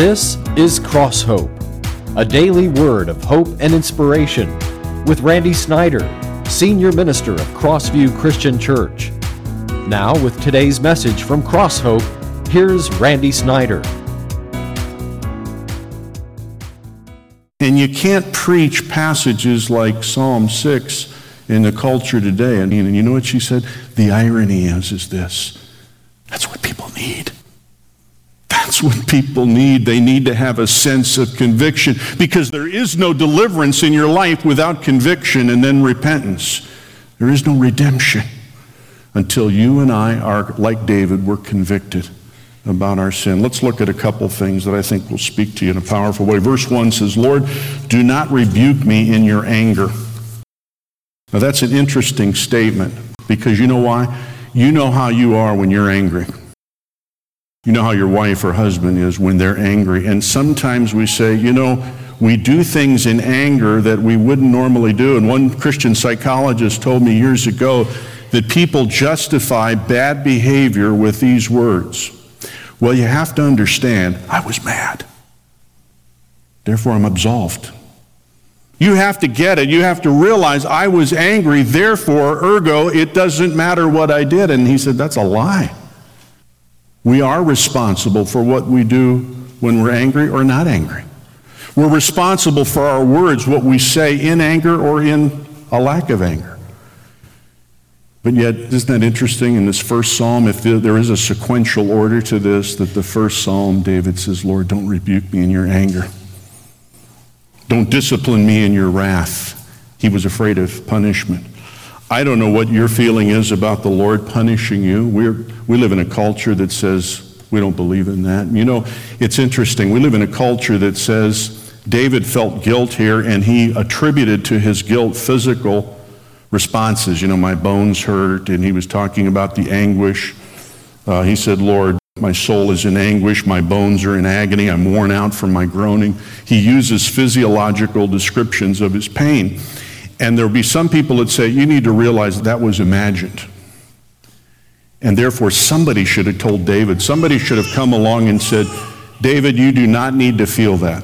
This is Cross Hope, a daily word of hope and inspiration with Randy Snyder, Senior Minister of Crossview Christian Church. Now with today's message from Cross Hope, here's Randy Snyder. And you can't preach passages like Psalm 6 in the culture today. And you know what she said? The irony is this. That's what people need. That's what people need. They need to have a sense of conviction, because there is no deliverance in your life without conviction and then repentance. There is no redemption until you and I are, like David, we're convicted about our sin. Let's look at a couple things that I think will speak to you in a powerful way. Verse 1 says, Lord, do not rebuke me in your anger. Now that's an interesting statement, because you know why? You know how you are when you're angry. You know how your wife or husband is when they're angry. And sometimes we say, we do things in anger that we wouldn't normally do. And one Christian psychologist told me years ago that people justify bad behavior with these words. Well, you have to understand, I was mad. Therefore, I'm absolved. You have to get it. You have to realize I was angry. Therefore, ergo, it doesn't matter what I did. And he said, that's a lie. We are responsible for what we do when we're angry or not angry. We're responsible for our words, what we say in anger or in a lack of anger. But yet, isn't that interesting in this first psalm, if there is a sequential order to this, that the first psalm, David says, Lord, don't rebuke me in your anger. Don't discipline me in your wrath. He was afraid of punishment. I don't know what your feeling is about the Lord punishing you. We live in a culture that says we don't believe in that. It's interesting. We live in a culture that says David felt guilt here, and he attributed to his guilt physical responses. My bones hurt, and he was talking about the anguish. He said, Lord, my soul is in anguish, my bones are in agony, I'm worn out from my groaning. He uses physiological descriptions of his pain. And there'll be some people that say, you need to realize that was imagined. And therefore, somebody should have told David, somebody should have come along and said, David, you do not need to feel that.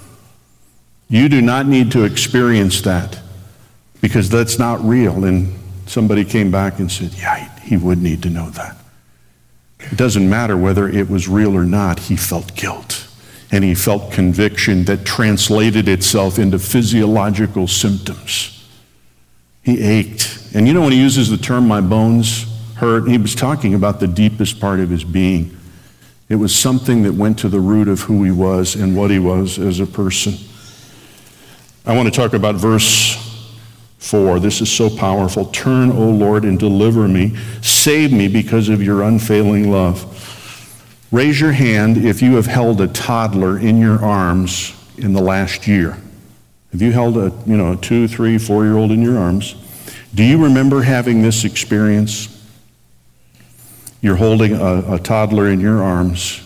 You do not need to experience that, because that's not real. And somebody came back and said, yeah, he would need to know that. It doesn't matter whether it was real or not. He felt guilt, and he felt conviction that translated itself into physiological symptoms. He ached. And when he uses the term, my bones hurt, he was talking about the deepest part of his being. It was something that went to the root of who he was and what he was as a person. I want to talk about verse 4. This is so powerful. Turn, O Lord, and deliver me. Save me because of your unfailing love. Raise your hand if you have held a toddler in your arms in the last year. Have you held a 2, 3, 4-year-old in your arms? Do you remember having this experience? You're holding a toddler in your arms,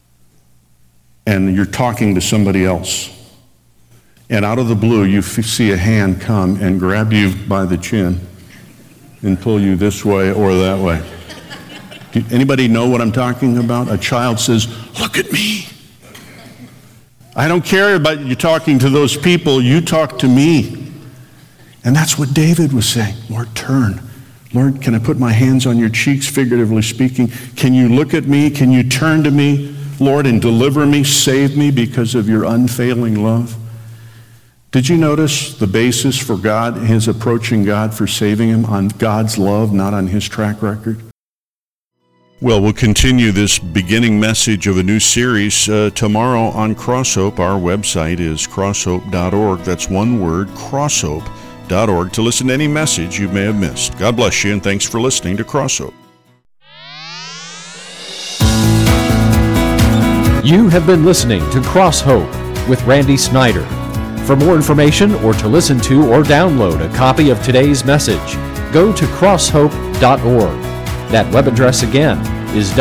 and you're talking to somebody else. And out of the blue, you see a hand come and grab you by the chin and pull you this way or that way. Anybody know what I'm talking about? A child says, look at me. I don't care about you talking to those people. You talk to me. And that's what David was saying. Lord, turn. Lord, can I put my hands on your cheeks, figuratively speaking? Can you look at me? Can you turn to me, Lord, and deliver me, save me because of your unfailing love? Did you notice the basis for God, his approaching God for saving him on God's love, not on his track record? Well, we'll continue this beginning message of a new series tomorrow on Cross Hope. Our website is crosshope.org. That's one word, crosshope.org, to listen to any message you may have missed. God bless you, and thanks for listening to Cross Hope. You have been listening to Cross Hope with Randy Snyder. For more information or to listen to or download a copy of today's message, go to crosshope.org. That web address again is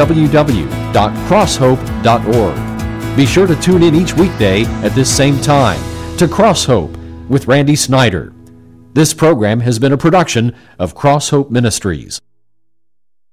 www.crosshope.org. Be sure to tune in each weekday at this same time to Cross Hope with Randy Snyder. This program has been a production of Cross Hope Ministries.